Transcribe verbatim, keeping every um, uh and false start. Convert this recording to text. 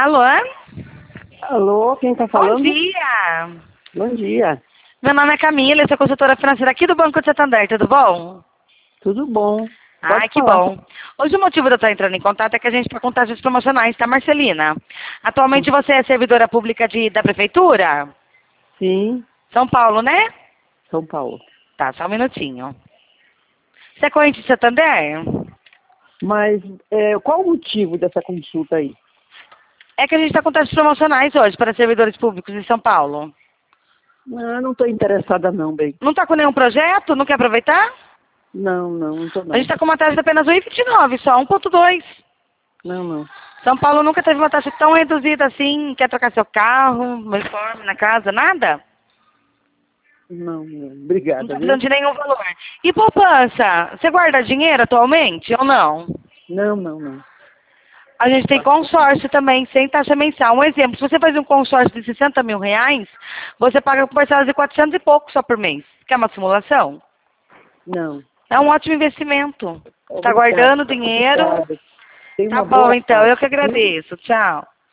Alô? Alô, quem está falando? Bom dia. Bom dia. Meu nome é Camila, eu sou consultora financeira aqui do Banco de Santander, tudo bom? Tudo bom. Ai, Pode que falar. bom. Hoje o motivo de eu estar entrando em contato é que a gente está com taxas promocionais, tá, Marcelina? Atualmente você é servidora pública de, da Prefeitura? Sim, São Paulo, né? São Paulo. Tá, só um minutinho. Você é corrente de Santander? Mas é, qual o motivo dessa consulta aí? É que a gente está com taxas promocionais hoje para servidores públicos em São Paulo. Ah, não estou interessada não, bem. Não está com nenhum projeto? Não quer aproveitar? Não, não, não estou A não. gente está com uma taxa de apenas um vírgula vinte e nove, só um vírgula dois. Não, não. São Paulo nunca teve uma taxa tão reduzida assim. Quer trocar seu carro, uma reforma na casa, nada? Não, não. Não Obrigada, está viu? precisando de nenhum valor. E poupança? Você guarda dinheiro atualmente ou não? Não, não, não. A gente tem consórcio também, sem taxa mensal. Um exemplo, se você faz um consórcio de sessenta mil reais, você paga com parcelas de quatrocentos e pouco só por mês. Quer uma simulação? Não. É um ótimo investimento. Está Obrigada. guardando dinheiro. Obrigada. Tenha Tá uma bom, boa então. tarde, Eu que viu? agradeço. Tchau.